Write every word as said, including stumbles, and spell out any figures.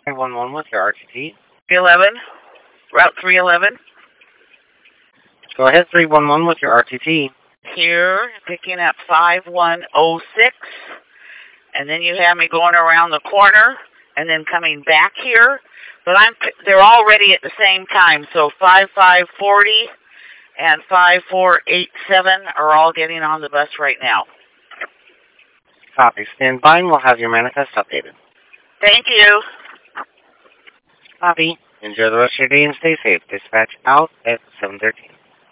three one one with your R T T. three eleven, Route three eleven. Go ahead, three one one with your R T T. Here, picking up five one oh six, and then you have me going around the corner, and then coming back here. But I'm they're all ready at the same time, so five five four zero and five four eight seven are all getting on the bus right now. Copy. Stand by, and we'll have your manifest updated. Thank you. Copy. Enjoy the rest of your day and stay safe. Dispatch out at seven thirteen.